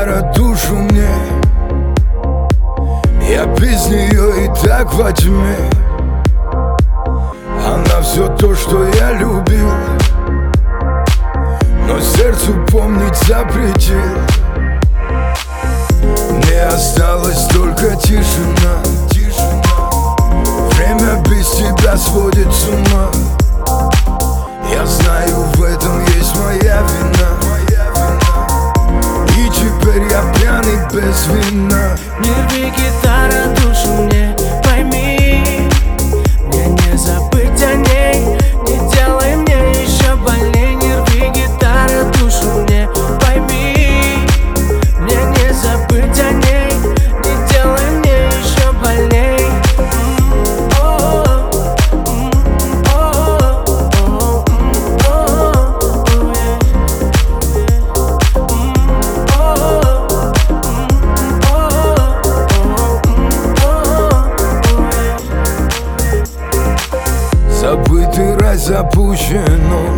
гитара душу мне, я без нее и так во тьме. Она все то, что я любил, но сердцу помнить запретил. Мне осталась только тишина. Время без тебя сводит с ума. Я знаю, в этом есть моя вина, и теперь я пьяный без вина. Не рви, гитара, душу мне, пойми, мне не забыть о ней. Не делай мне еще больней. Не рви, гитара, душу мне, пойми, мне не забыть о ней. Не делай мне еще больней. Забытый рай запущен он,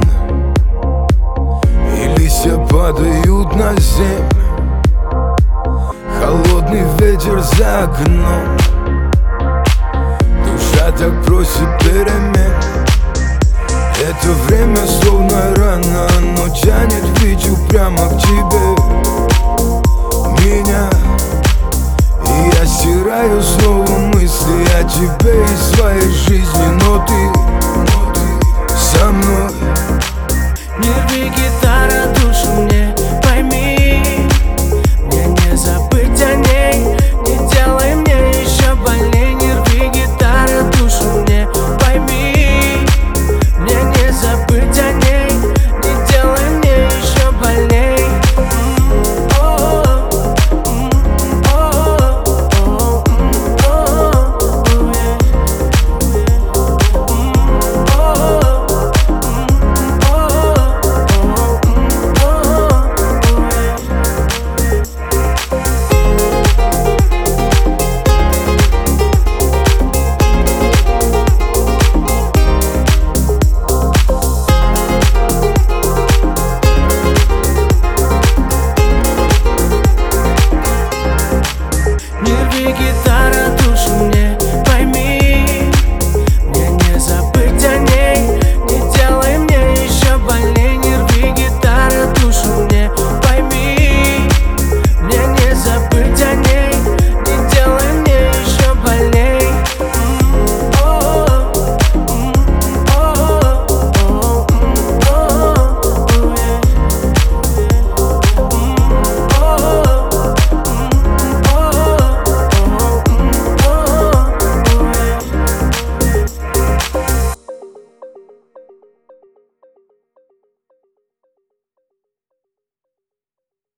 и листья падают на землю. Холодный ветер за окном, душа так просит перемен. Это время словно рана, оно тянет в Витю прямо к тебе меня. И я стираю снова мысли о тебе из своей жизни, но ты со мной. Не рви, гитара,